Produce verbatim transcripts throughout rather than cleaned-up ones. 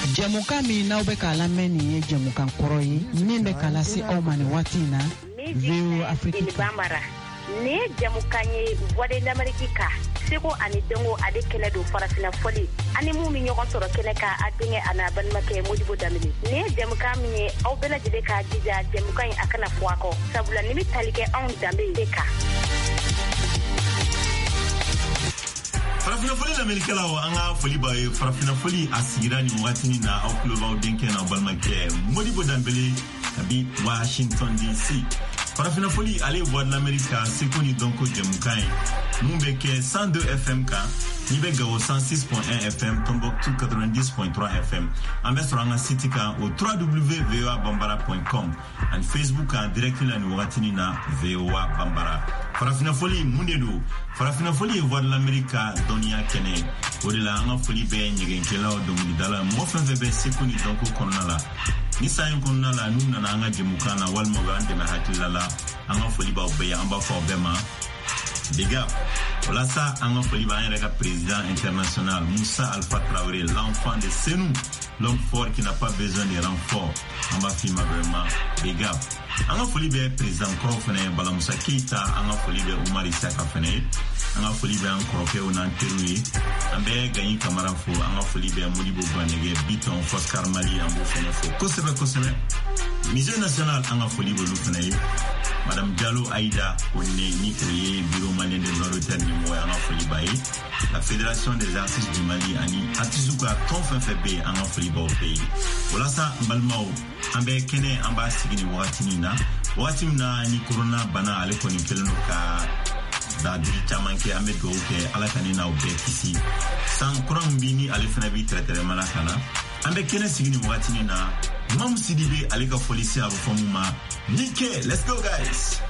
Jamuka mi n'aw bɛ k'a lamɛn nin ye jamukan kɔrɔ ye min bɛ k'a lase aw ma nin waati in na V O A Afrique ni jamukan ye Voix de l'Amérique ka seko ani dɔnko ale kɛnɛ don farafina fɔli ani mun mi ɲɔgɔn sɔrɔ kɛnɛ ka a denkɛ a n'a balimakɛ Modibo Dambele ni jamukan min ye aw bɛɛ lajɛlen k'a jija jamukan in a kana fɔ a kɔ sabula ni bɛ tali kɛ anw danbe de kan. Farafina foli lamɛnnikɛlaw an ka foli b'a ye farafina foli a sigira nin wagati in na aw tulo b'aw denkɛ n'aw balimakɛ Modibo Dambele kabi Washington D C. Farafina foli ale Voix de l'Amérique ka seko ni dɔnko jamukan ye mun bɛ kɛ cent deux F M kan ni bɛ Gao cent six point un F M Tombouctou quatre-vingt-dix point trois F M an bɛ sɔrɔ an ka site kan o w w w point v o a bambara point com ani Facebook kan direct la ni wagati in na V O A Bambara. Farafina foli mun de don farafina foli ye Voix de l'Amérique ka dɔnniya kɛnɛ o de la an ka foli bɛ ɲɛgɛnkɛlaw dɔnkilidala mɔgɔ fɛn fɛn bɛ seko ni dɔnko kɔnɔna la ni san in kɔnɔna la n'u nana an ka jamukan na walima bɛ an dɛmɛ hakilila la an ka foli b'aw bɛɛ ye an b'a fɔ aw bɛɛ ma big up. Walasa an ka foli b'an yɛrɛ ka président international Moussa Alpha Traoré, l'enfant de Senou, l'homme fort qui n'a pas besoin de renfort. An b'a f'i ma vraiment big up. An ka foli bɛ président kɔrɔ fɛnɛ Bala Musa Keita, an ka foli bɛ Umar Isaka fɛnɛ, an ka foli bɛ an kɔrɔkɛw n'an teriw ye, an bɛ Gayi Kamara fo, an ka foli bɛ Modibo Banege, Biton, Foskar Mali, an b'o fɛnɛ fo kosɛbɛ kosɛbɛ. Musée national an ka foli b'olu fɛnɛ ye. Madame Diallo Aïda Kone ni oye bureau malien de Nord-Ouest ni moya an ka foli b'a ye. La fédération des artistes du Mali ani artistes ka tɔn fɛn fɛn bɛ an ka foli b'aw bɛɛ ye. Walasa n balimaw an bɛ kɛnɛ an b'a sigi ni wagati min na wagati min na ni corona bana ale kɔni kɛlen don ka dadigi caman kɛ an bɛ dugawu kɛ ala ka ni n'aw bɛɛ kisi san kura min bi ni ale fana bi tɛrɛtɛrɛma la ka na an bɛ kɛnɛ sigi ni wagati min na Mam Sidibe ale ka foli se a bɛ fɔ mun ma Nike, let's go guys.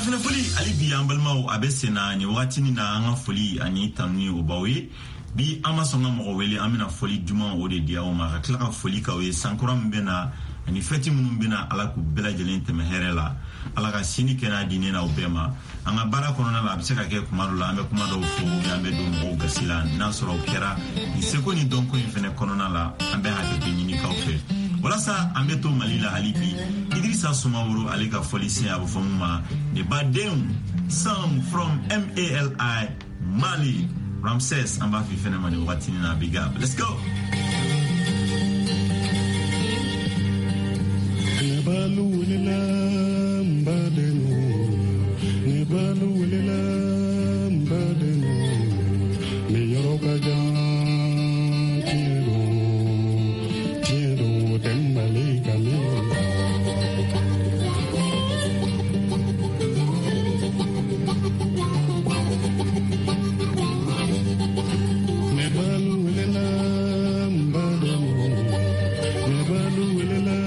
farafina foli ali bi an balimaw a bɛ senna ni wagatini na an ka foli ani tanuni o baw ye bi an ma sɔn ka mɔgɔ wele an bɛna foli duman o de di aw ma ka tila ka foli k'aw ye sankura min bɛ na ani fɛti minnu bɛ na ala k'u bɛɛ lajɛlen tɛmɛ hɛrɛ la ala ka sini kɛnɛ di ne na o bɛɛ ma an ka baara kɔnɔna la a bɛ se ka kɛ kuma dɔ la an bɛ kuma dɔw fɔ an bɛ don mɔgɔw gasi la n'a sɔrɔ o kɛra ni seko ni dɔnko in fɛnɛ kɔnɔna la an bɛ hakɛto ɲini k'aw fɛ walasa an bɛ to mali la hali bi Idrissa Sumaworo ale ka foli sen a bɛ fɔ mun ma ne badenw song from M A L I Mali Ramses an b'a fi fɛnɛ ma ni wagatini na big up let's go. Nebalu lela mbadeno Nebalu lela mbadeno Ne yoroka jan Tiero Tiero Tembale kamera Nebalu lela mbadeno Nebalu lela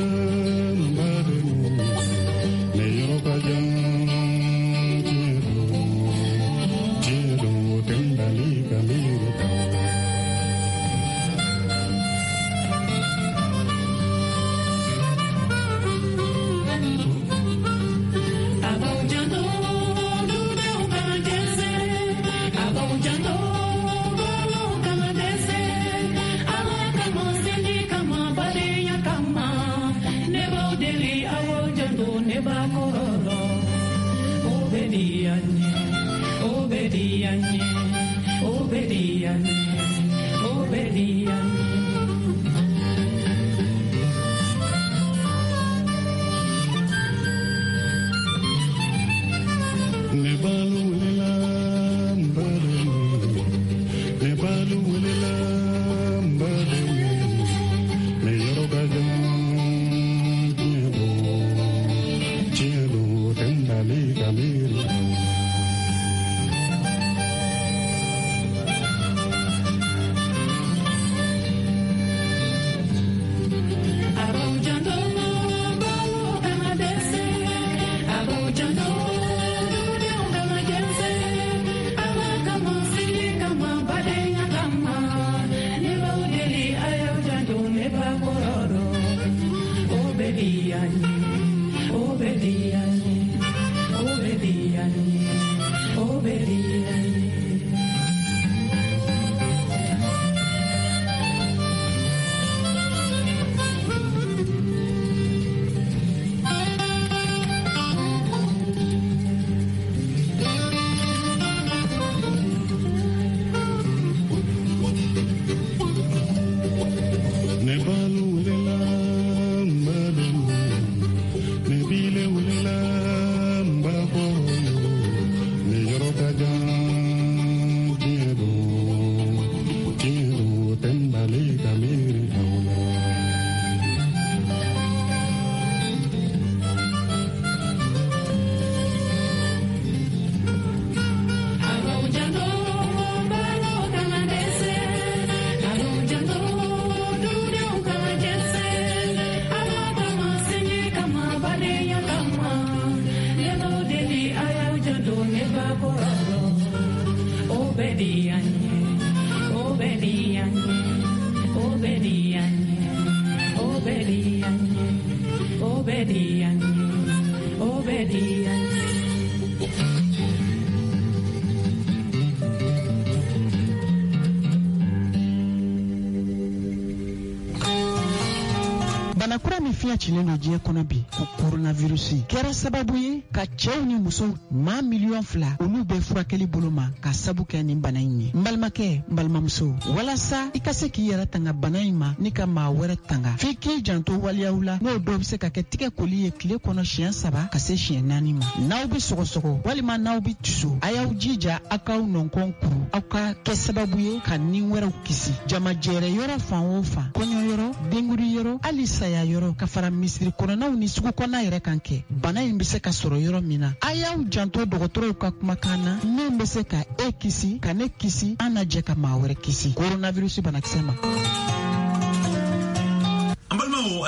banakura min fiɲɛ cilen do diɲɛ kɔnɔ bi ko coronavirus kɛra sababu ye ka cɛw ni musow maa miliyɔn fila olu bɛ furakɛli bolo ma ka sabu kɛ nin bana in ye n balimakɛ n balimamuso walasa i ka se k'i yɛrɛ tanga bana in ma ni ka maa wɛrɛ tanga f'i k'i janto waliyaw la n'o dɔw bɛ se ka kɛ tigɛ koli ye tile kɔnɔ siɲɛ saba ka se siɲɛ naani ma n'aw bɛ sɔgɔsɔgɔ walima n'aw bɛ tusu a y'aw jija aw k'aw nɔnkɔn kuru aw ka kɛ sababu ye ka nin wɛrɛw kisi jamajɛrɛ yɔrɔ fan o fan kɔɲɔ yɔrɔ denguri yɔrɔ hali saya yɔrɔ ka fara misiri kɔnɔnaw ni sugu kɔnɔna yɛrɛ kan kɛ bana in bɛ se ka sɔrɔ yɔrɔ min na a y'aw janto dɔgɔtɔrɔw ka kumakan na min bɛ se ka e kisi ka ne kisi an na jɛ ka maa wɛrɛ kisi coronavirus banakisɛ ma. An balimaw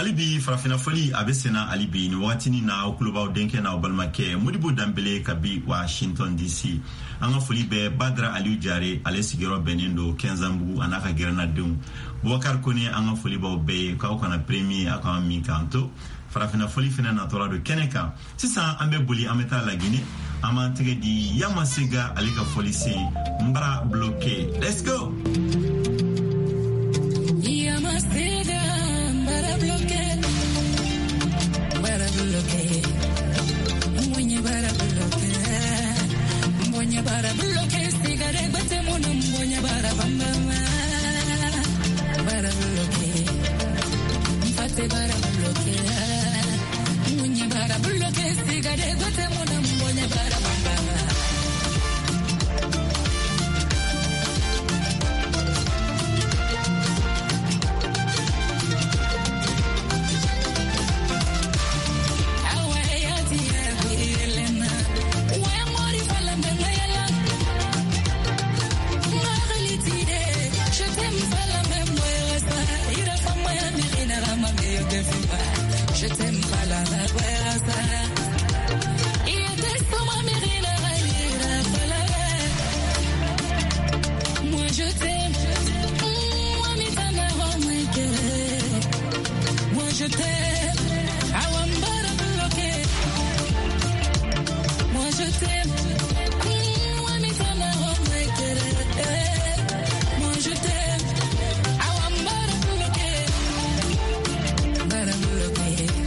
alibi farafina foli abesena alibi ni watini na okuluba denke na obalmake Modibo Dambele kabi Washington D C anga foli be Badra Aliou Jare ale sigiro benendo Kenzambu anaka gerna dum Boubacar Kone anga foli ba be ka okana premier aka mi kanto farafina foli fina na tora do Keneka sisa ambe boli ameta la Guinée ama tege di Yamasega alika foli se mbara bloqué. Let's go. Bara bloque sigare bate monum bonya bara bamba bara bloque fate bara bloque munya bara bloque sigare bate monum bonya bara bamba je t'aime pas la vergüenza y adesso mami rinera la moi je t'aime moi mi tana moi que moi je t'aime awambara bloqué moi je t'aime moi mi tana moi que moi je t'aime awambara bloqué bara bloqué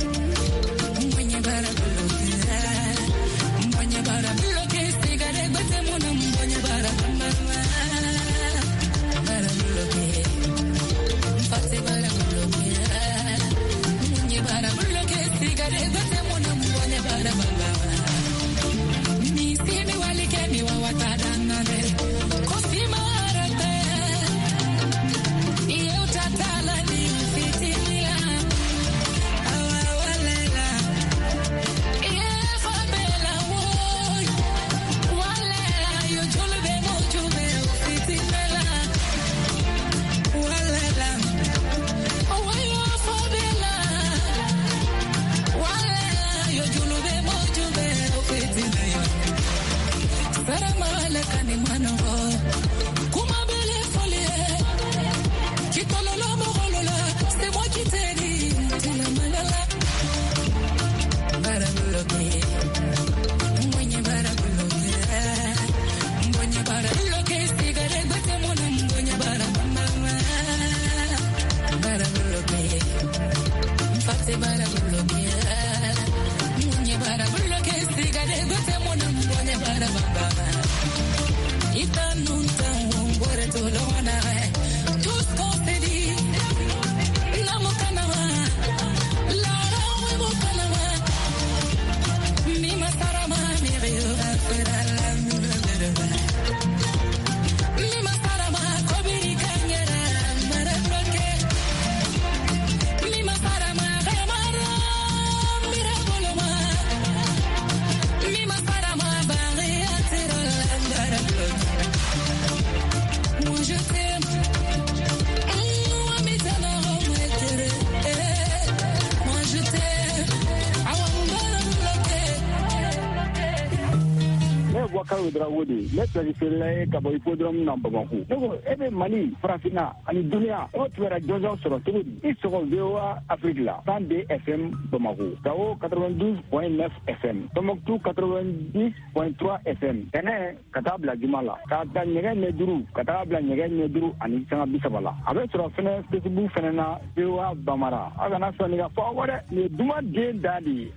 Wodi le traditionnel ka boy podrom na Bamako donc ebe Mali Farafina ani dunia o twera jojo soro tibudi isoko VOA Afrique la cent deux F M Bamako Gao quatre-vingt-douze point neuf F M Tombouctou quatre-vingt-dix point trois F M Tene katabla Jumala kata nyege ne duru katabla nyege ne duru ani sanga bisabala abe soro fene Facebook fene na VOA Bamara aga na so ni ga fo wore ni duma de dali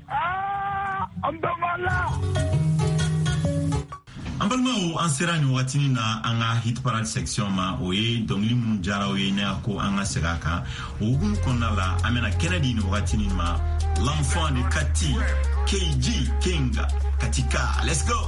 ah ambamala Ambalmao anserani watini na anga hit parade section ma oye dongli munjara oye ne ako anga segaka ogun konna la amena Kennedy ni watini ma l'enfant de Kati K G Kinga Katika. Let's go.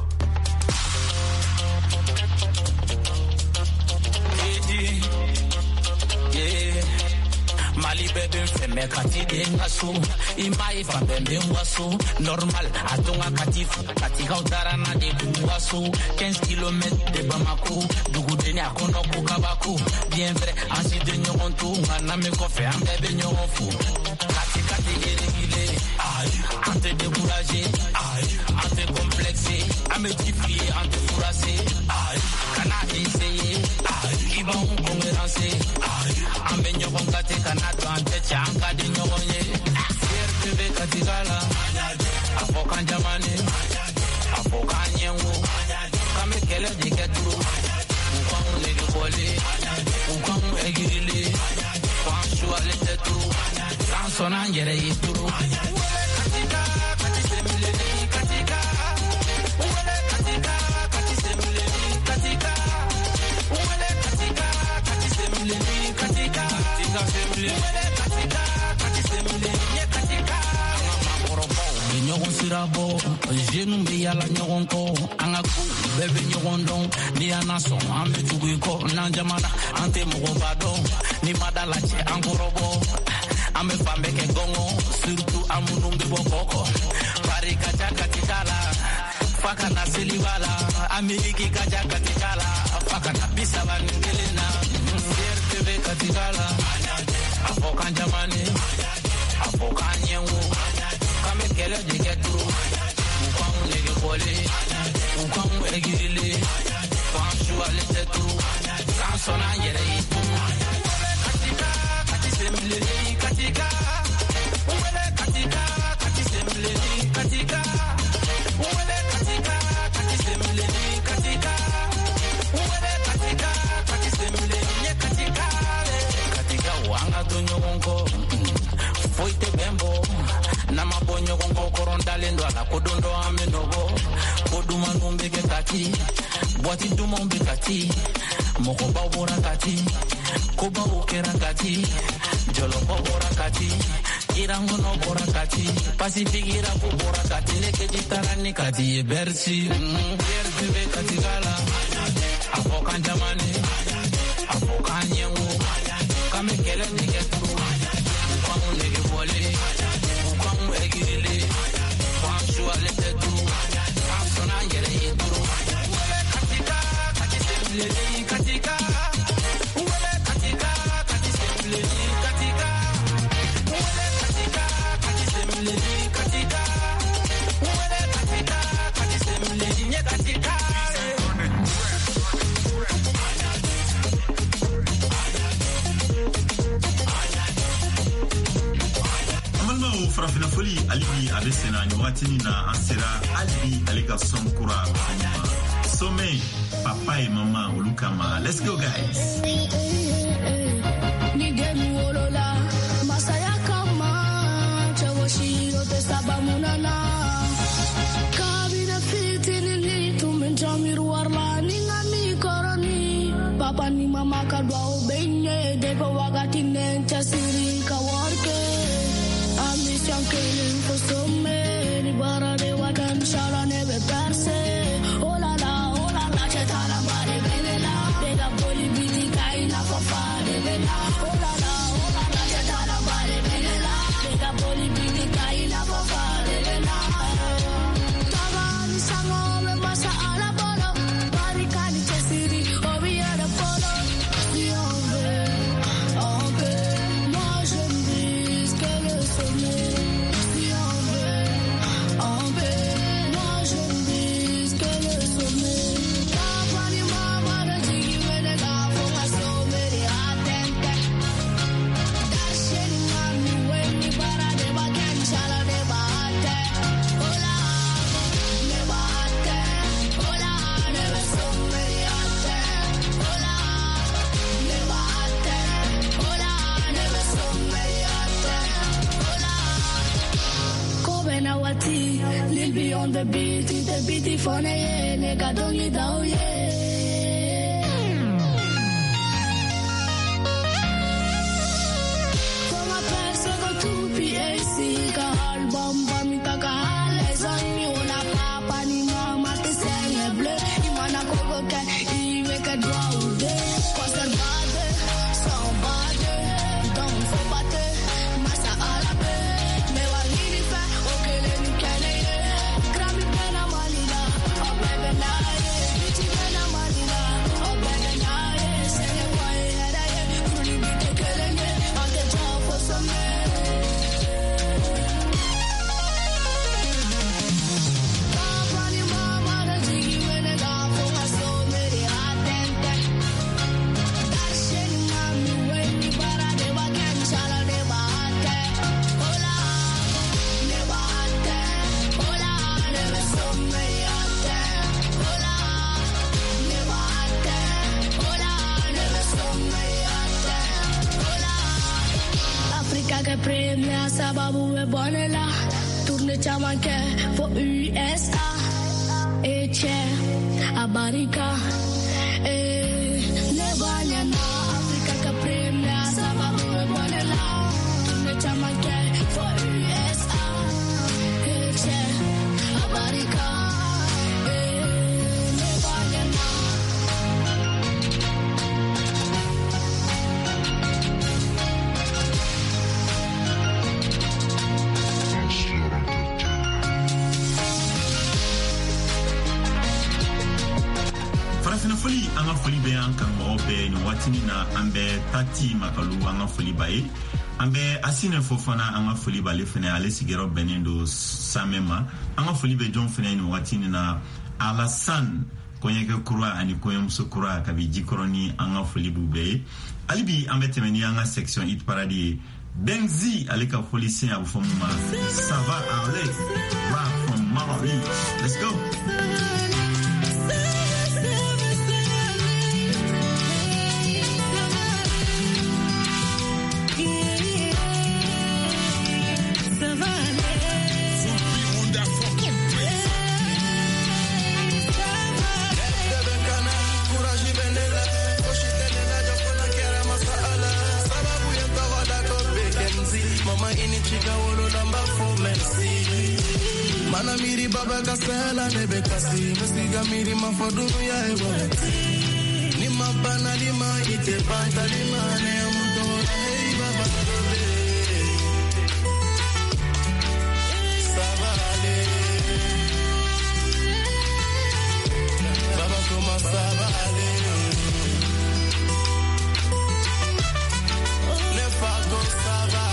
Yeah, Mali bebe feme kati de ngaso imai fa bebe waso normal atonga katifu katika utara na de waso quinze kilomètres de Bamako dugu de ni akono ko kabako bien vrai ansi de nyoronto ngana me ko fe am bebe nyorofu katika de gele aïe ante découragé aïe ante complexé ametifié ante fourracé aïe kana essayé aïe iba on congerancer aïe ambe nyokon kate kana to ante changa de nyoronye serve katikala afokan jamane afokan nyengo kame kele de ketru ukon le kole ukon egile kwansu ale tetru kansona ngere yitru katika katisemile katika wale katika katisemile katika wale katika katisemile katika katika semile wale katika katisemile katika mamorobo nyogon sirabo jenu be yala nyogon ko angaku bebe nyogon don ni anaso ambe tuguiko nanjamana ante mogobado ni madala che angorobo ame fambe ke gongo surtout amunumbe bokoko pari kaja katikala faka na silibala ameriki kaja katikala faka na bisaba ngelena sertebe katikala afokan jamane afokan nyengo kame kele de ketru ukam lege kole ukam egile fansu ale tetru kansona yere itu katika katisemile katika wele katika katisemile katika wele katika katisemile katika wele katika katisemile katika katika wanga tonyo wonko foite bembo na mabonyo gongo korondale ndo ala kodondo amenogo koduma numbe ke kati bwati duma umbe kati moko bawora kati koba ukera kati jolo bawora kati irango no bora kati pasifigira ko bora kati leke jitarani kati bersi bersi be kati gala afokan jamane afokan nyengo kame kele ngetu kwa lege bole egirili fansu ale tetu kansona ngere yituru katika katisemile katika wele katika katisemile katika wele katika katisemile katika wele katika katisemile katika farafina foli alibi abe sena ni watini na ansera alibi alika sonkura kuma some papa et maman olukama. Let's go guys. Ni gemi wolola masaya kama chawoshi yote sabamunana kabina fitini ni tumenjamiru warla ni ngami koroni papa ni mama kadwa ubenye depo wakati nenta siri kawarke I'm killing for so many, but I did what I'm shall I never pass it. Oh la la, oh la la, chetala mare belela. They got bully beating guy na for fun, belela. Oh la la, oh la la, chetala mare belela. They got bully beating guy na for fun, belela. Tabani sango me pasa a la polo, barikani chesiri, obi a la polo. Si on veut, on veut, moi je me dis que le sommet. Lil be on the beat, the beat for ne, nigga don't you down, yeah. From a person go to P A C, ka album, bamita ka les amis, on a papa ni mama, te saigne bleu, imana koko ken, iwe ka draw de, cause the bad, so bad, don't for bad. sababu we bonela tourne chamanke for U S A e che abarika e le banyana Africa ka premia sababu we bonela tourne chamanke for U S A e che abarika e le banyana. Farafina foli anga foli be an kan mo be ni watini na ambe tati makalu anga foli bae ambe asine fofana anga foli bale fene ale sigero benendo samema anga foli be jon fene ni watini na Alasan konyeke kura ani koyem sokura kabi jikoroni anga foli bube alibi ambe temeni anga section hit paradis Benzi aleka foli sin abu fomuma Sava Ale rap from Mali. Let's go. Mana miri baba kasela nebe kasi Mesiga miri mafodu ya ewa Ni mabana lima ite banta lima Ne amudona hei baba dobe Sabale Baba kuma sabale Ne fago sabale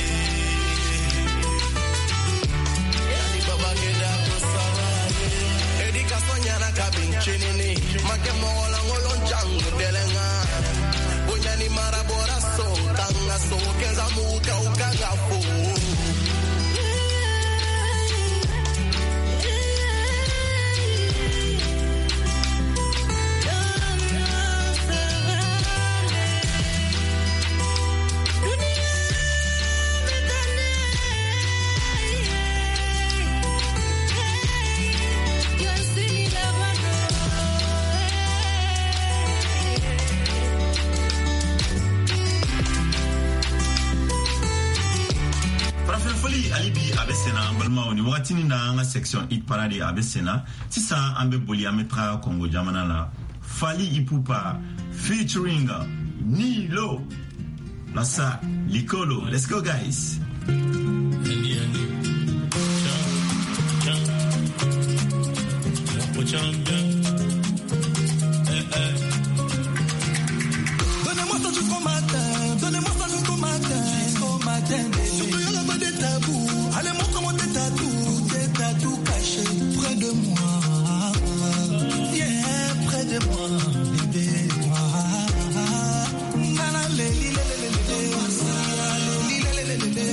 Chinini, makemo ngolon jangu delenga. Bunyani marabora so, tanga so, kenza muka ukagafu. alibi abesena balma oni watini na nga section hit parade abesena sisa ambe boli ametra Congo jamana la Fally Ipupa featuring Nilo Lassa Likolo. Let's go guys. Donnez-moi ça jusqu'au matin, donnez-moi ça jusqu'au matin, jusqu'au matin. Surtout y'a là-bas des tabous, allez montre-moi tes tatous, tes tatous cachés près de moi, yeah, près de moi, bébé, moi. Nana, lé, lé, lé, lé, lé, lé, lé, lé, lé, lé, lé,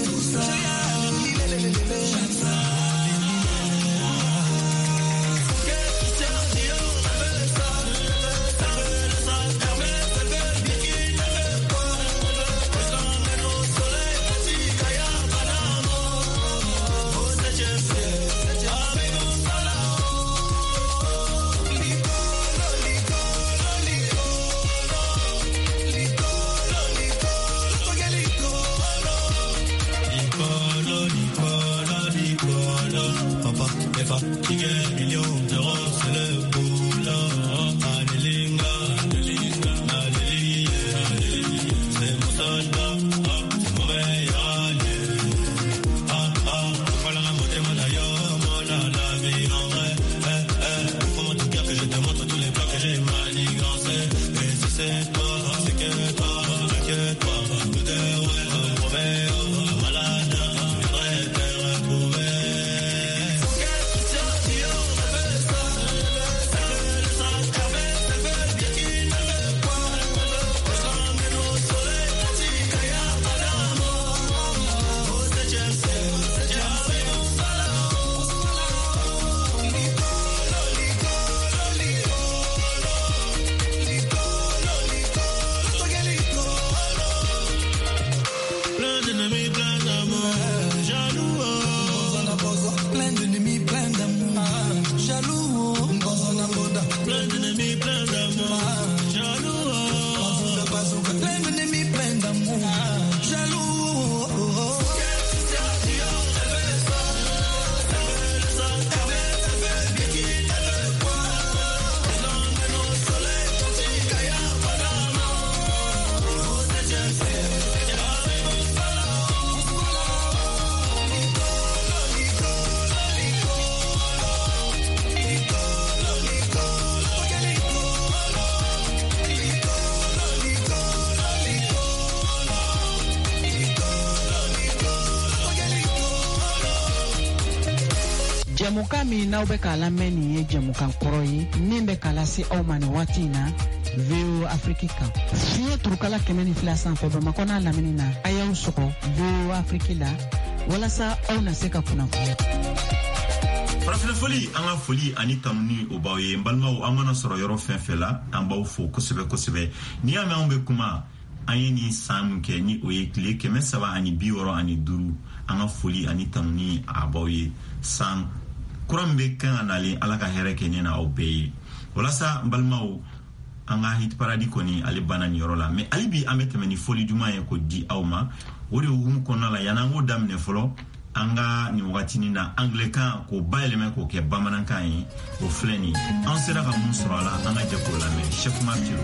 Jamuka mi n'aw bɛ k'a lamɛn nin ye jamukan kɔrɔ ye min bɛ k'a lase aw ma nin waati in na V O Afrique kan. Fiɲɛ turukala kɛmɛ ni fila sanfɛ Bamakɔ n'a lamini na a y'aw sɔgɔ V O Afrique la walasa aw na se ka kunnafoni. Farafina foli an ka foli ani tanuni o b'aw ye n balimaw an mana sɔrɔ yɔrɔ fɛn fɛn la an b'aw fo kosɛbɛ kosɛbɛ ni y'a mɛn anw bɛ kuma an ye nin san mun kɛ ni o ye tile kɛmɛ saba ani bi wɔɔrɔ ani duuru an ka foli ani tanuni a b'aw ye san kura min bɛ kan ka nalen ala ka hɛrɛ kɛ ne na aw bɛɛ ye walasa n balimaw an ka hit paradi kɔni ale banna nin yɔrɔ la mais hali bi an bɛ tɛmɛ ni foli juman ye ko di aw ma o de hukumu kɔnɔna la yan'an k'o daminɛ fɔlɔ an ka nin wagatinin na anglais-kan k'o bayɛlɛmɛ k'o kɛ bamanankan ye o filɛ nin an sera ka mun sɔrɔ a la an ka jɛ k'o lamɛn Chef Martiro.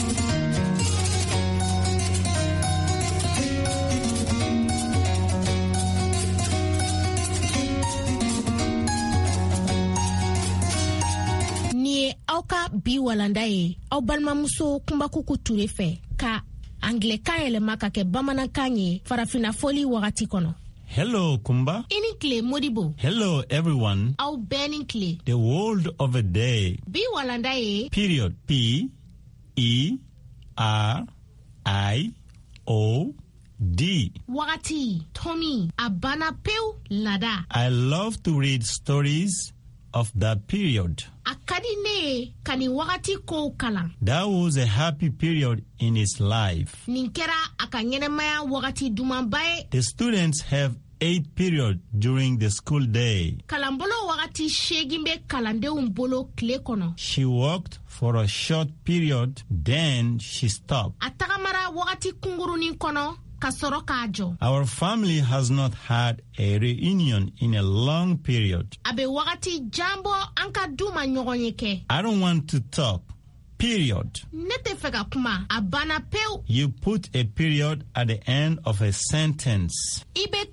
Auka bi walanda ye aw balimamuso Kumbakuku Ture fɛ ka anglais-kan yɛlɛma ka kɛ bamanankan ye farafina foli wagati kɔnɔ. Hello, Kumba. Ini kile Modibo. Hello, everyone. Aw bɛɛ ni kile. The word of a day. Bi walanda ye. Period. P E R I O D. Wagati, Tommy, abana pew lada. I love to read stories of that period. Akadine kani wagati ko kala. That was a happy period in his life. Ninkera akanyenemaya wagati dumanbae. The students have eight periods during the school day. Kalambolo wagati shegimbe kalande umbolo kle kono. She worked for a short period, then she stopped. Atakamara wagati kunguruni kono. Our family has not had a reunion in a long period. I don't want to talk. Period. You put a period at the end of a sentence.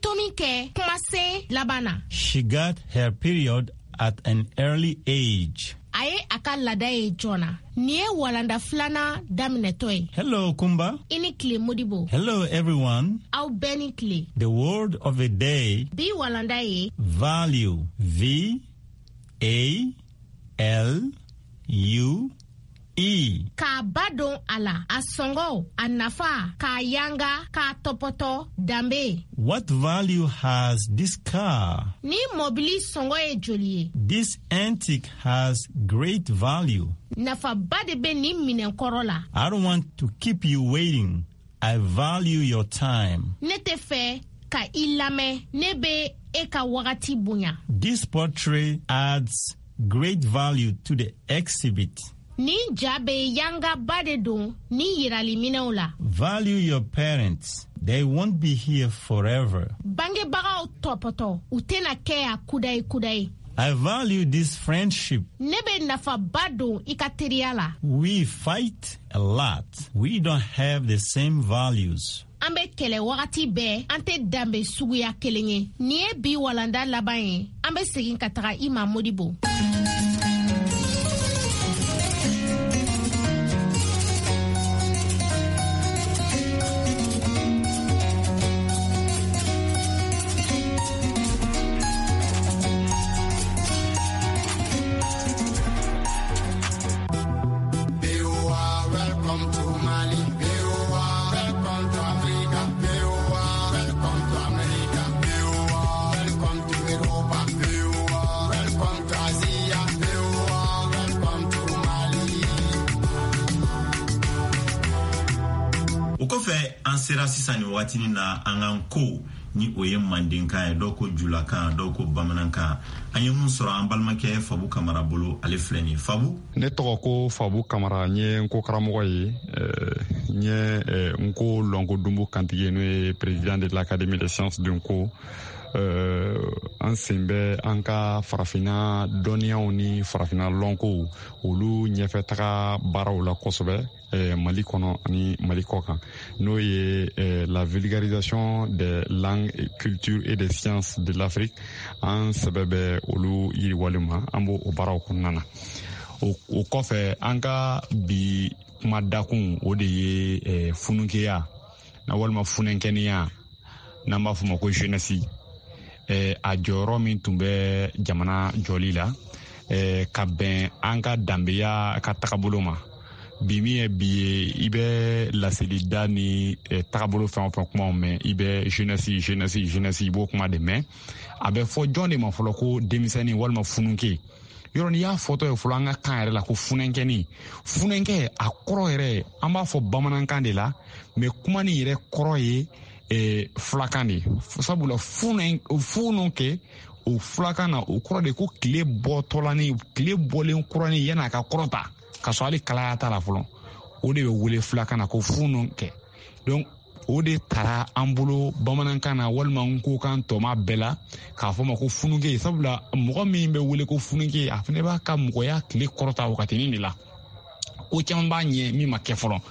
She got her period at an early age. Aye akalada e Jona. Nie walanda flana daminetoy. Hello, Kumba. Inikle Modibo. Hello, everyone. Au benikle. The word of the day. Bi walanda e. Value. V A L U E. Ka badon ala asongo anafa ka yanga ka topoto dambe. What value has this car? Ni mobili songo e jolie. This antique has great value. Nafa bade be ni minen korola. I don't want to keep you waiting. I value your time. Nete fe ka ilame nebe e ka wagati bunya. This portrait adds great value to the exhibit. Ni jabe yanga badedon ni yirali minaula. Value your parents. They won't be here forever. Bange baga topoto utena kea kudai kudai. I value this friendship. Nebe nafa bado ikateriala. We fight a lot. We don't have the same values. Ambe kele wakati be ante dambe suguya kelenye. Nie bi walanda labaye. Ambe segin kataka ima Modibo. sera sisan ni watini na angan ko ni oye mandinka e doko julaka doko bamananka anye mun soro an balmake Fabu Kamara bolo ale fleni Fabu ne to ko Fabu Kamara nye ko karamogo yi nye nko longo dumbu kantige no président de l'Académie des sciences de Nko euh an sembe anka farafina doniyaw ni farafina lonko olu nyefe taga baraw la kosobe eh, Mali kono ani Mali kokan no ye eh, la vulgarisation des langues et cultures et des sciences de l'Afrique en sebebe olu yiri walima ambo o baraw konana o, o kofe anka bi madakun o de ye eh, fununkeya na walma funenkeniya na mba fuma ko jeunesse eh, a jɔyɔrɔ min tun bɛ jamana jɔli la eh, ka bɛn an ka danbeya ka tagabolo ma. Bi min ye bi ye i bɛ laselida ni eh, tagabolo fɛn o fɛn kumaw mɛn i bɛ jeunesse jeunesse jeunesse i b'o kuma de mɛn a bɛ fɔ jɔn de ma fɔlɔ ko denmisɛnnin walima fununke. Yɔrɔ n'i y'a fɔtɔ ye fɔlɔ an ka kan yɛrɛ la ko funenkɛni funenkɛ a kɔrɔ yɛrɛ an b'a fɔ bamanankan de la mais kuma nin yɛrɛ kɔrɔ ye eh, fulakan de sabula funen funu kɛ o fulakan na o kɔrɔ de ko tile bɔtɔla ni tile bɔlen kura ni yan'a ka kɔrɔta ka sɔrɔ hali kalaya t'a la fɔlɔ o de bɛ wele fulakan na ko funu kɛ donc o de taara an bolo bamanankan na walima n ko kan tɔma bɛɛ la k'a fɔ ma ko funuke sabula mɔgɔ min bɛ wele ko funuke a fana b'a ka mɔgɔya tile kɔrɔta wagatinin de la ko caman b'a ɲɛ min ma kɛ fɔlɔ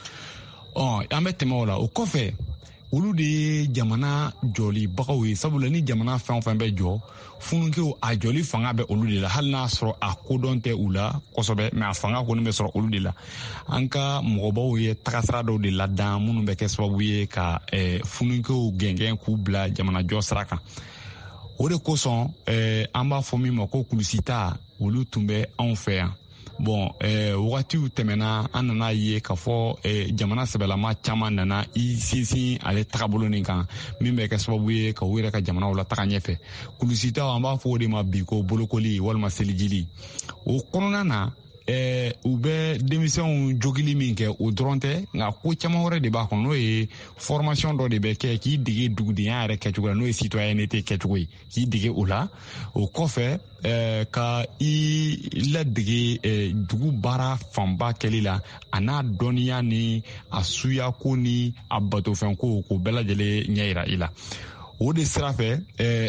ɔ an bɛ tɛmɛ o la o kɔfɛ olu de ye jamana jɔlibagaw ye sabula ni jamana fɛn o fɛn bɛ jɔ funukew a jɔli fanga bɛ olu de la hali n'a sɔrɔ a kodɔn tɛ u la kosɛbɛ mais a fanga kɔni bɛ sɔrɔ olu de la an ka mɔgɔbaw ye tagasira dɔw de ladan minnu bɛ kɛ sababu ye ka eh, funukew gɛngɛn k'u bila jamanajɔ sira kan o de kosɔn eh, an b'a fɔ min ma ko kulusita olu tun bɛ anw fɛ yan bon eh, wagatiw tɛmɛna an nana ye k'a fɔ eh, jamana sɛbɛlama caman nana i sinsin ale tagabolo nin kan min bɛ kɛ sababu ye ka u yɛrɛ ka jamanaw la taga ɲɛfɛ kulusitaw an b'a fɔ o de ma bi ko bolokoli walima selijili o kɔnɔna na eh, u bɛ denmisɛnw jogili min kɛ o dɔrɔn tɛ nka ko caman wɛrɛ de b'a kɔnɔ n'o ye formation dɔ de bɛ kɛ k'i dege dugudenya yɛrɛ kɛcogo la n'o ye citoyenneté kɛcogo ye k'i dege o la o kɔfɛ eh, ka i ladege eh, dugu baara fanba kɛli la a n'a dɔnniya ni a suyako ni a batofɛnko k'o bɛɛ lajɛlen ɲɛ yira i la o de sira fɛ eh,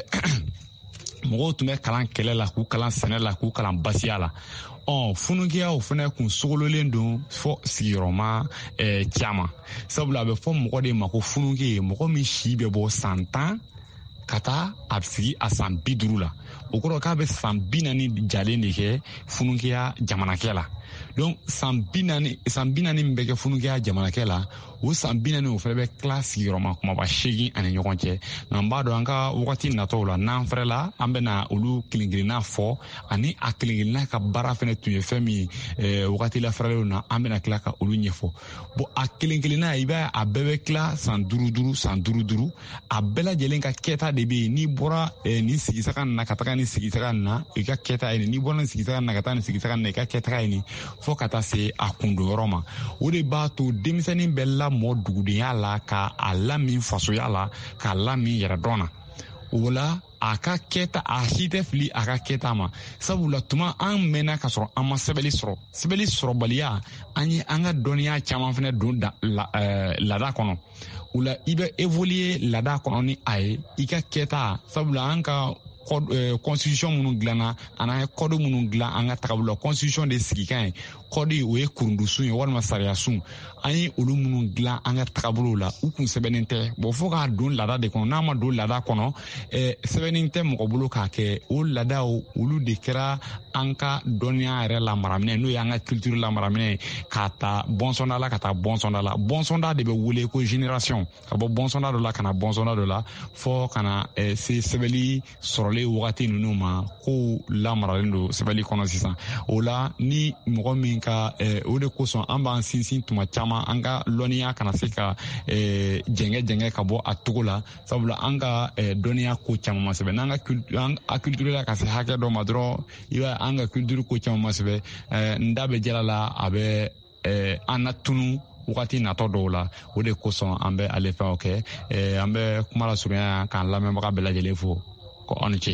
mɔgɔw tun bɛ kalan kɛlɛ la k'u kalan sɛnɛ la k'u kalan basiya la ɔ funukiyaw fana kun sogololen don fɔ sigiyɔrɔma eh, caman sabula a bɛ fɔ mɔgɔ de ma ko funuke mɔgɔ min si bɛ bɔ san tan ka taa a sigi a san bi duuru la o kɔrɔ k'a bɛ san bi naani jalen de kɛ funukiya jamanakɛ la donc san bi naani san bi naani min bɛ kɛ funukiya jamanakɛ la o san bi naani o fana bɛ tila sigiyɔrɔma kumaba seegin ani ɲɔgɔn cɛ nka n b'a dɔn an ka wagati natɔw la n'an fɛrɛla an bɛna olu kelen kelenna fɔ ani a kelen kelenna ka baara fana tun ye fɛn min ye wagati la fɛrɛlenw na an bɛna tila ka olu ɲɛfɔ bon a kelen kelenna i b'a a bɛɛ bɛ tila san duuru duuru san duuru duuru a bɛɛ lajɛlen ka kɛta de bɛ yen n'i bɔra nin sigisaga nin na ka taga nin sigisaga nin na i ka kɛta ye nin n'i bɔra nin sigisaga nin na ka taa nin sigisaga nin na i ka kɛta ye nin fɔ ka taa se a kundonyɔrɔ ma o de b'a to denmisɛnnin bɛ lamɔ dugudenya la ka a lamin fasoya la k'a lamin yɛrɛdɔn na o la a ka kɛta a si tɛ fili a ka kɛta ma sabula tuma an mɛnna ka sɔrɔ an ma sɛbɛnni sɔrɔ sɛbɛnni sɔrɔbaliya an ye an ka dɔnniya caman fana don da, la, uh, lada kɔnɔ o la i bɛ évoluer lada kɔnɔ ni a ye i ka kɛta sabula an ka constitution minnu dilanna an ye code minnu dilan an ka tagabolo la constitution de sigi kan ye code o ye kurundusun ye walima sariyasun an ye olu minnu dilan an ka tagabolo la u kun sɛbɛnnen tɛ bon fo k'a don lada de kɔnɔ n'a ma don lada kɔnɔ eh, sɛbɛnnen tɛ mɔgɔ bolo k'a kɛ o ladaw olu de kɛra an ka dɔnniya yɛrɛ lamaraminɛ n'o ye an ka culture lamaraminɛ k'a ta bɔnsɔnda la ka taa bɔnsɔnda la bɔnsɔnda de bɛ wele ko génération ka bɔ bɔnsɔnda dɔ la ka na bɔnsɔnda dɔ la fɔ ka na eh, se sɛbɛnni sɔrɔlen wagati ninnu ma ko lamaralen don sɛbɛnni kɔnɔ sisan o la ni mɔgɔ min ka eh, o de kosɔn an b'an sinsin tuma caman an ka lɔnniya kana se ka eh, jɛngɛ jɛngɛ ka bɔ a togo la sabula an ka eh, dɔnniya ko caman ma sɛbɛn n'an ka an a culture la ka se hakɛ dɔ ma dɔrɔn i b'a an ka culture ko caman ma sɛbɛn eh, n da bɛ jala la a bɛ eh, an na tunu wagati natɔ dɔw la o de kosɔn an bɛ ale fɛnw kɛ eh, an bɛ kuma la surunya k'an lamɛnbaga bɛɛ lajɛlen fo ko aw ni ce.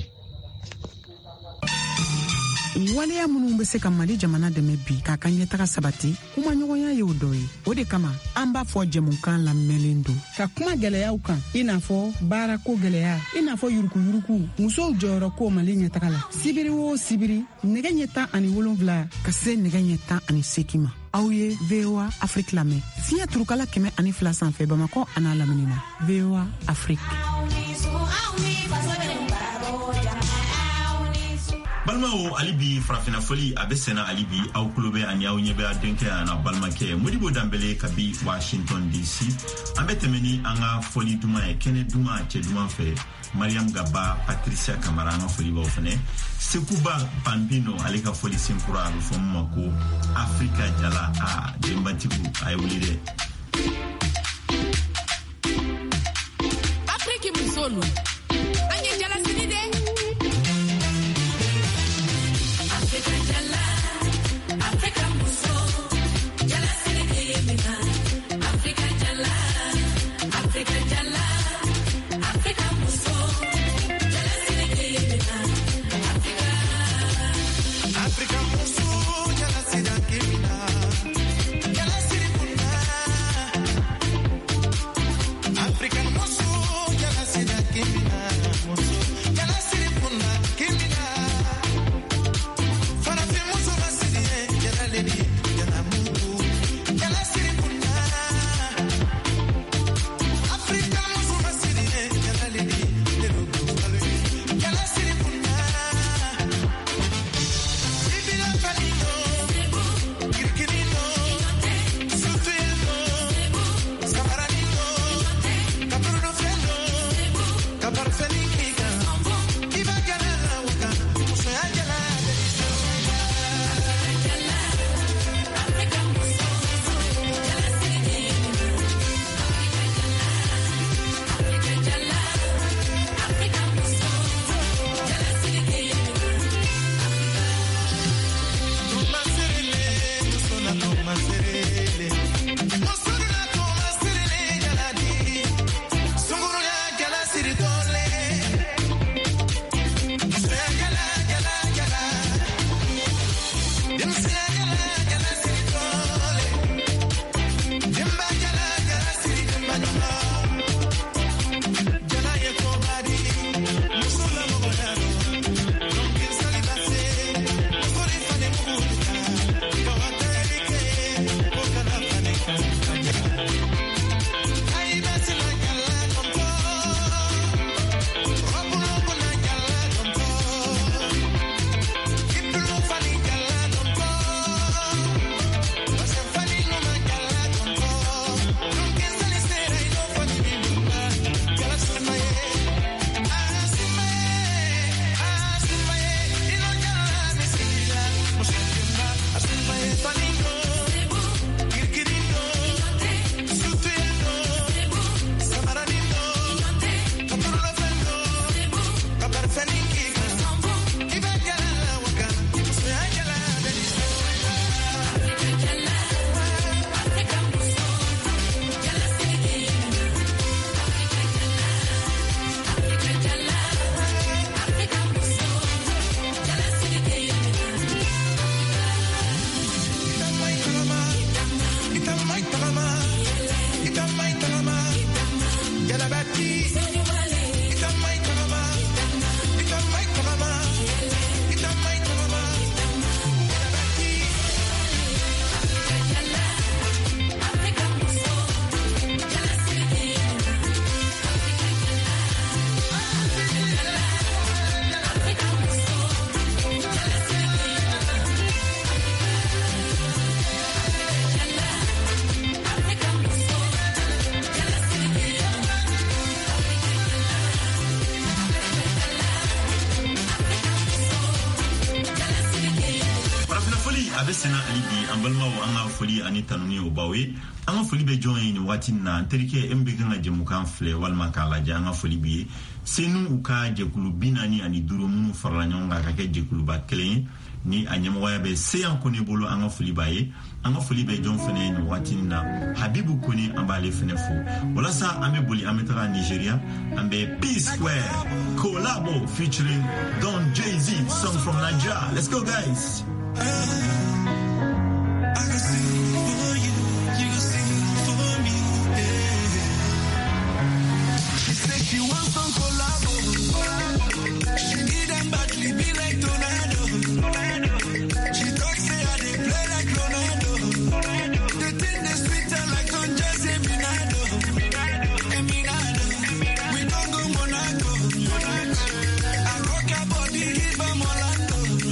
waleya minnu bɛ se ka Mali jamana dɛmɛ bi k'a ka ɲɛtaga sabati kuma ɲɔgɔnya ye o dɔ ye o de kama an b'a fɔ jɛmukan lamɛnlen don ka kuma gɛlɛyaw kan i n'a fɔ baarako gɛlɛya i n'a fɔ yurukuyuruku musow jɔyɔrɔ ko Mali ɲɛtaga la sibiri o sibiri nɛgɛ ɲɛ tan ani wolonwula ka se nɛgɛ ɲɛ tan ani seegin ma aw ye V O A Afrique lamɛn fiɲɛ turukala kɛmɛ ani fila sanfɛ Bamakɔ a n'a lamini na V O A Afrique. Balmao alibi frafina foli abesena alibi au klube anya unyebe adenke ana balmake Modibo Dambele kabi Washington D C ambetemeni anga foli duma e kene duma che duma fe Mariam Gaba Patricia Kamara anga foli ba ofene Sekuba Bambino alika foli sinkura alfomu mako Afrika jala a dembatibu ayulide Afrika musolu anye jala sinide Afrika jala Afrika musolu jala sinide mina Afrika jala Afrika jala Afrika musolu jala sinide mina Afrika Afrika musolu jala sinide mina jala sinide mina Afrika musolu jala sinide mina jala sinide mina kimina Farafi musolu sinide jala ledi jala mungu jala sinide mina Afrika musolu sinide jala ledi jala jala sinide mina Ibila kalino kirkirino sutuino samaranino kapurno fendo kapar felinkiga ibagala waka musajala jala Afrika musolu jala sinide Afrika jala Afrika musolu jala sinide Toma serele musona toma serele musona toma serele jala di sunguru ya jala siritole Musaya jala jala jala Dimsaya jala jala siritole Dimba jala jala siritole Jala yeko badi musula mogodaro Donkin salibase musuri fane muguta Kawaterike kokana fane kaja Aibasi na jala konto Robulo kuna jala konto Kipulu fani jala konto Wase fani numa jala konto Donkin salisera ino fani numa Jala simaye Asimaye Asimaye Ino jala misila Mushakima Asimaye fanino Kirkirino Sutuino Samaranino Kapurno fendo Kapar felinkiga Ibagala waka Musajala delisa Afrika jala Afrika musolu jala sinide Afrika jala Afrika musolu jala sinide Itamai tarama Itamai tarama Itamai tarama Jala bati Itamai tarama Itamai tarama Itamai tarama Jala bati Afrika jala Afrika musolu jala sinide Afrika musolu jala Afrika musolu jala sinide Parafina foli abesena alibi ambalmao anga foli ani tanuni obawe anga foli be join wati na terike embe ganga jemukan fle walma kala janga foli bi senu uka jekulu binani ani duro munu farla nyonga kake jekulu ba kelen ni anyamo waya be seyan kone bolo anga foli baye anga foli be jon fene ni wati na Habibu kone ambale fene fo wala sa ame boli ametara Nigeria ambe P Square collabo featuring Don Jay-Z song from Nigeria. Let's go guys. I can sing for you, you can sing for me. Yeah. She said she wants some collabo. She need them badly, be like tornado. She talks say I dey play like Ronaldo. The thing they sweeter like on Jesse Minado. Eminado, we don't go Monaco. I rock her body, give her Molando.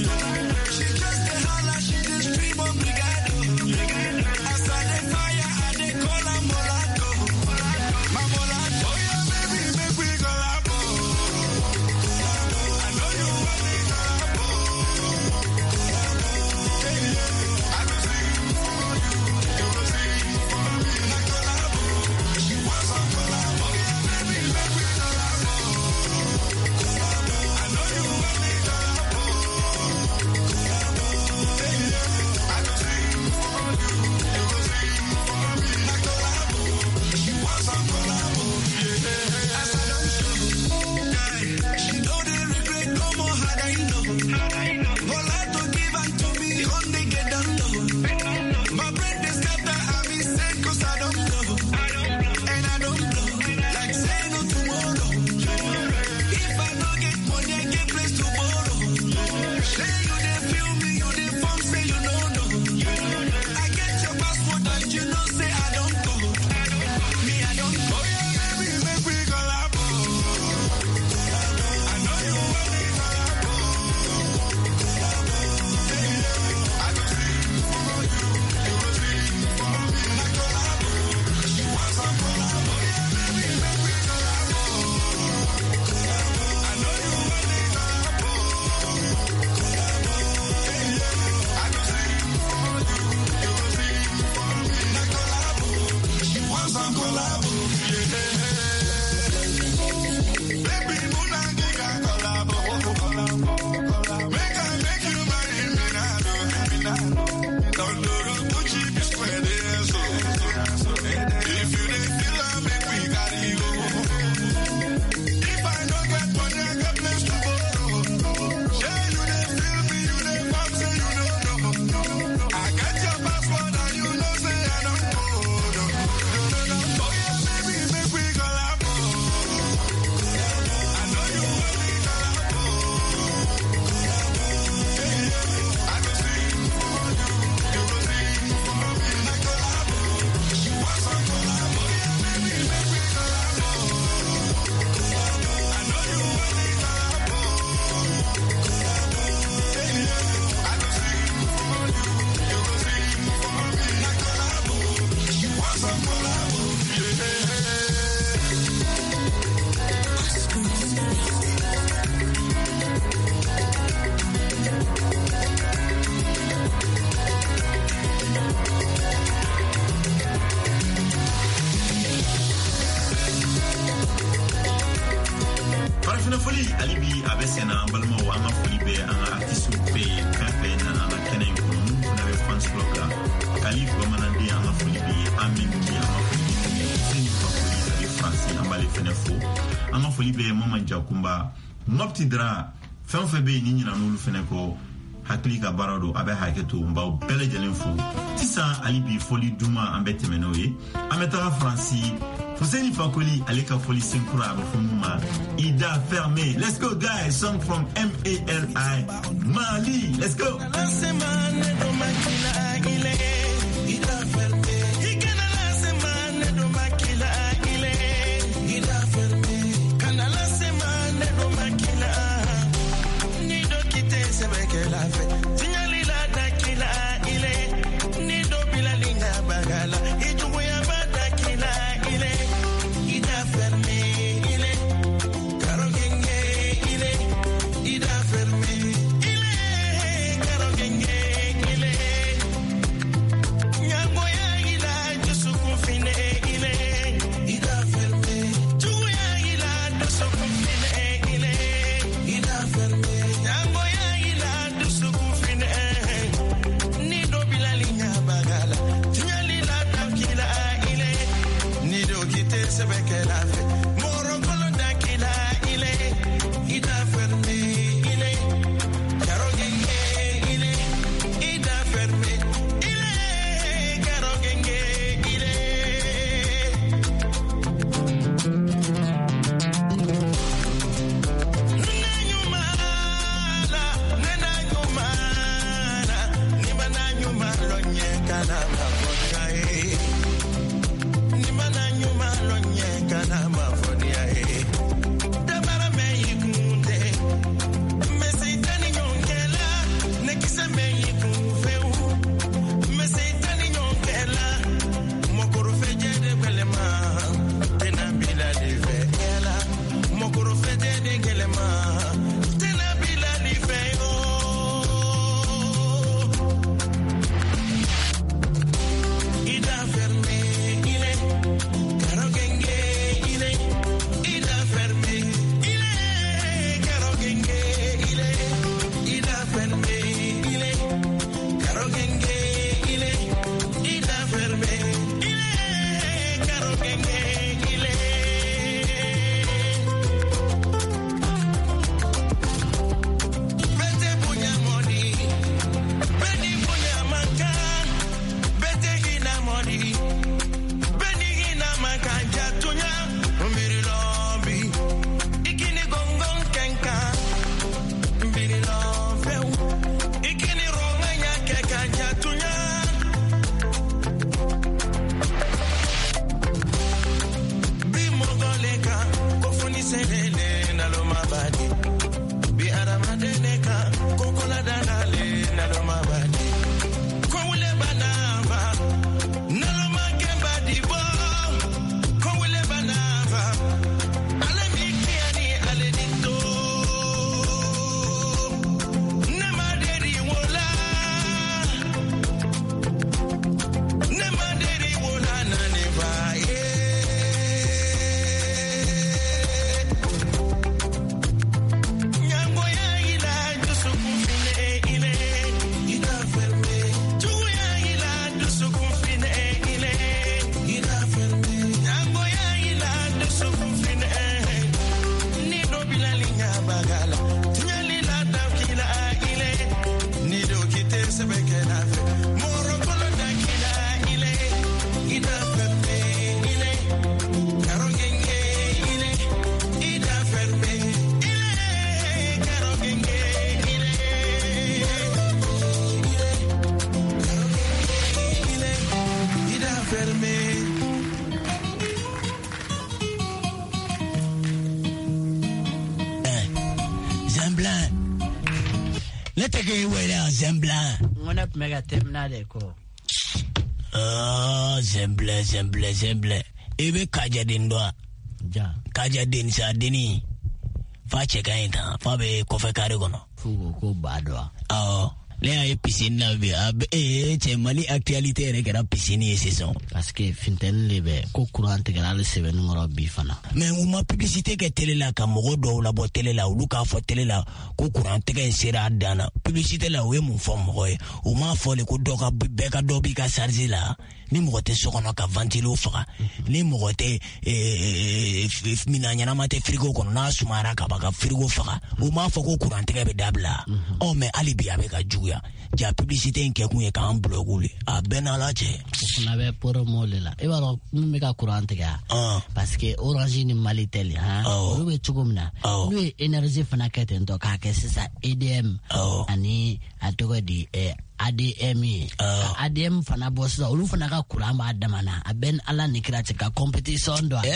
Moptidra fen fe be ni nyina no fene ko hakli ka barado abe haketo mba bele jelen fu tisa ali bi foli duma ambete menoye ameta franci Fuseni Fakoli aleka foli senkura abafumuma ida fermé. Let's go guys, song from M A L I Mali. Let's go. Fermé. Let's get away there, Zembla. One up mega temnade ko. Oh, Zemble, Zemble, Zemble. Ebe kaja dindwa. Ja. Kaja din sa dini. Fa cheka ita. Fa be kofe kare kono. Fugo ko badwa. Oh. Lea ye piscine na be abe eh che mali actualité re kera piscine ye saison parce que finten lebe ko courant kera le seven ngoro bi fana mais uma publicité ke télé la ka mogo do la bo télé la ulu ka fo télé la ko courant ke sera dana publicité la we mun fo mogo e uma fo le ko do ka be ka do bi ka charger la ni mogo te sokono ka ventilo faga ni mogo te eh mina nyana mate frigo kono na sumara ka ba ka frigo faga uma fo ko courant ke be dabla o me alibi abe ka ju ja publicité nke kunye ka an blogule a benala che na be pour molela e baro me ka courant ga parce que Orange ni Malitel ha o be chugumna lui énergie fana kete ndo ka ke sisa E D M ani atogo di e A D M uh, A D M fana boss da ulu fana ka kuramba adamana aben ala nikira ka competition do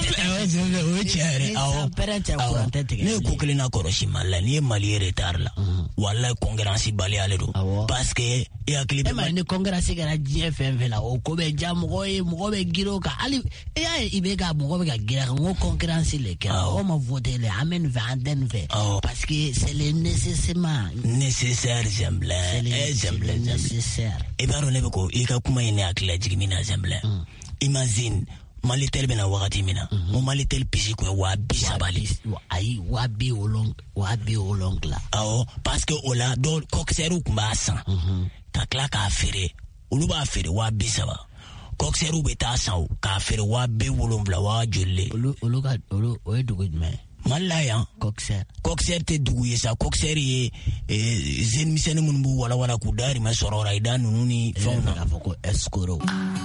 o chere aw ne ko klina koroshima la ni mali retard la wallahi concurrence bali ale do parce que ya clip ma ni concurrence gara G F M la o ko be jam ko e mo be giro ka ali e ya ibe ga mo be ga gira ngo concurrence le ka o ma voter le amen vingt vingt parce que c'est le nécessairement nécessaire semble nécessaire e baro ne ko e ka kuma ine akla jigimina semble imagine Malitel bena wakati mina mo Malitel pisi ko wa bisabali ai wa bi olong wa bi olong la awo parce que ola do kokseru kumasa ka kla ka fere ulu ba fere wa bisaba kokseru beta saw ka fere wa be wolong la wa jolle ulu ulu ka ulu o edugo me malaya kokser kokser te dugu yesa kokser ye zen misene munbu wala wala kudari ma sorora idanu nuni fauna ka foko escoro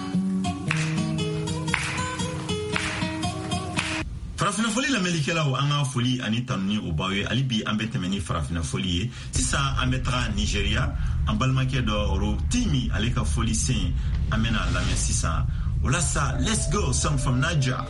Farafina foli la melikela o anga foli ani tanni o bawe ali bi ambe temeni farafina foli e sisa ametra Nigeria ambalmake do ro timi aleka foli sen amena la mesisa olasa let's go song from Naija.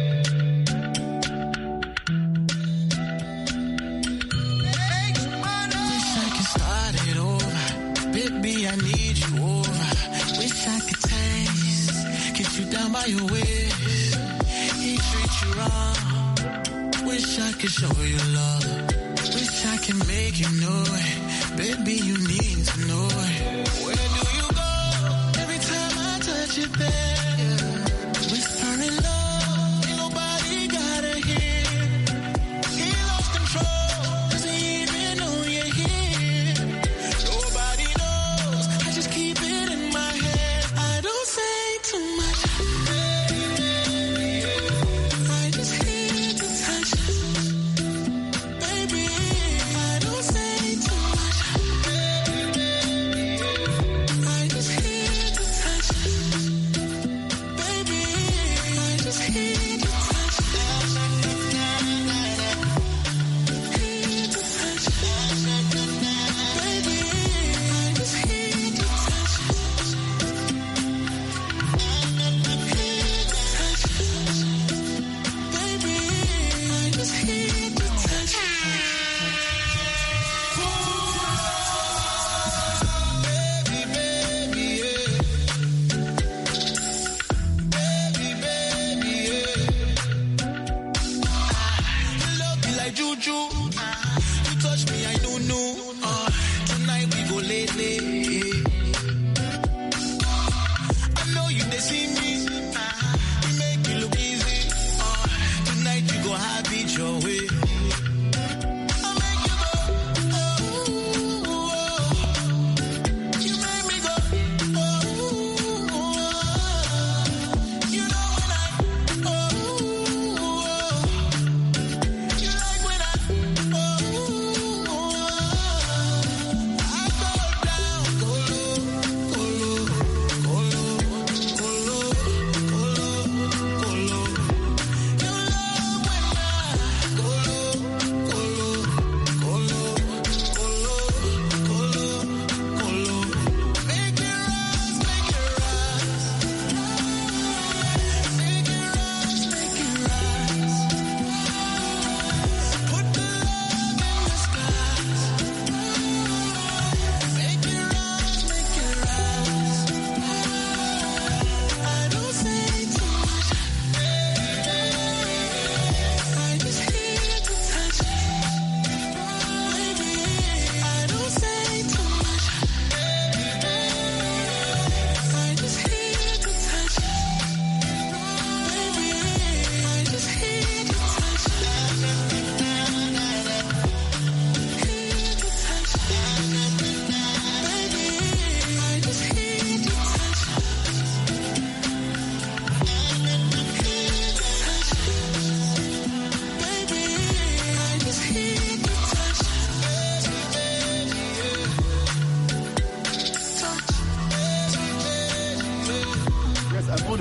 Baby, I need you over. Wish I could taste, get you down by your waist. He treats you wrong. Wish I could show you love. Wish I could make you know it. Baby, you need to know it. Where do you go? Every time I touch you there, whispering love, ain't nobody gotta hear. He lost control, doesn't even know you're here. Nobody knows, I just keep it in my head. I don't say too much. I just need to touch. Baby, I don't say too much.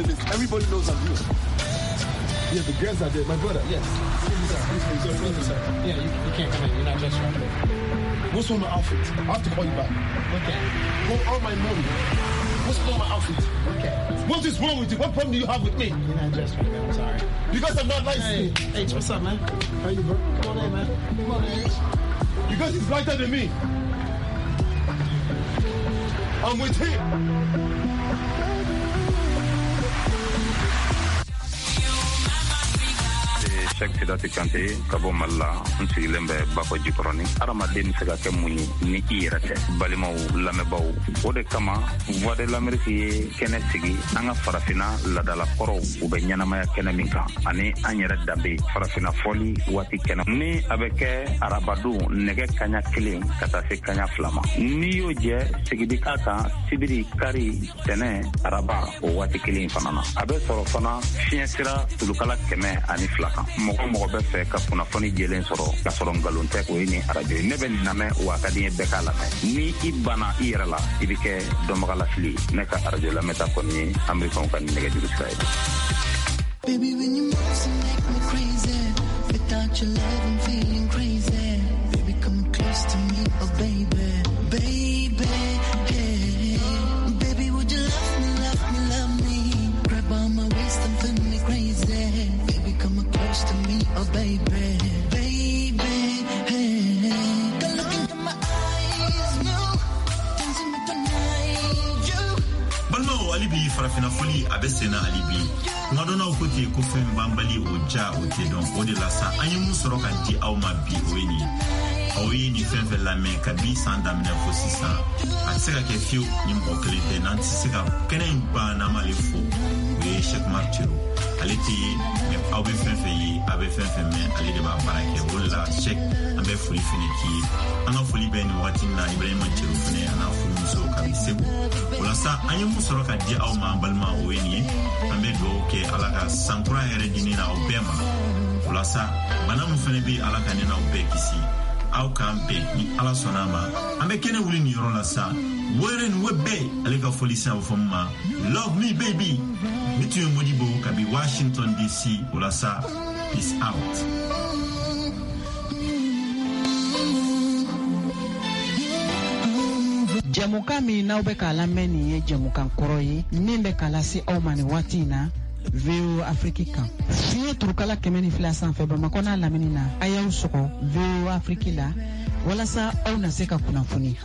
the list. Everybody knows I'm here. Yeah, the girls are there. My brother. Yes. Excuse me, sir. Excuse me, sir. Yeah, you, you can't come in. You're not dressed right. What's wrong with my outfit? I have to call you back. Okay. What all my money? What's wrong with my outfit? Okay. What is wrong with you? What problem do you have with me? You're not dressed right, man. I'm sorry. Because I'm not nice. Hey, hey, what's up, man? How you, bro? Come on in, man. Come on in. Because he's lighter than me. I'm with him. Cheikh Sidati Kanté kabo malla nsi lembe bako jikoroni arama den sega ke muni ni irate balimaw lamebaw ode kama voix de l'Amérique kene sigi anga farafina ladala koro ube nyanama ya kene minka ani anyere dabe farafina foli wati kene ni abeke arabadu nege kanya kile kata se kanya flama ni yoje sigidi kaka sibiri kari tene araba o wati kile fanana abe soro fana fiensira tulukala keme ani flaka mɔgɔ mɔgɔ bɛ fɛ ka kunnafoni jɛlen sɔrɔ ka sɔrɔ ngalon tɛ o ye ni radio ne bɛ nin lamɛn wa ka di n ye bɛɛ k'a lamɛn ni i banna i yɛrɛ la i bɛ kɛ dɔnbagalafili ne ka radio lamɛnta kɔni ye amerikanw ka nɛgɛjuru sira ye. Baby, when you move, you make me crazy. Without your love, I'm feeling crazy. Baby, come close to me, oh baby, baby, hey. Baby, would you love me, love me, love me? Grab on my waist and feel me crazy. Baby, come close to me, oh baby, baby, hey. Don't look into my eyes, no. Dancing with the night, you. Balma alibi farafina foli abesena alibi. Madonna kote ko fem bambali oja ote don ode la sa anyimu soro kan di awma bi oweni oweni fem fe la men ka bi sanda mena fo sisa atseka ke fiu ni mo klete nanti sika kenen ba na malefo we Cheikh Martiro aleti me abe fem fe yi abe fem fe men ale de ba barake wala Cheikh ambe fuli finiki anga fuli ben watina Ibrahim Martiro fune ana fulu so ka bisebu wala sa anyimu soro ka di awma balma oweni ambe do ke alaka sankura here dinina obema wala sa banamu fene bi alaka nina obekisi au kampe ni ala sonama ambe kene wuli ni rola sa were ni webe aleka folisa ofoma love me baby mitu modibo kabi Washington D C wala sa peace out. Jamuka mi na ube kala meni ye jamuka nkoroyi mimbe kala si aumani watina V O Afrika fiye turukala kemeni fila sanfe ba makona lamini na ayaw soko V O Afrika la wala sa au naseka kunafuni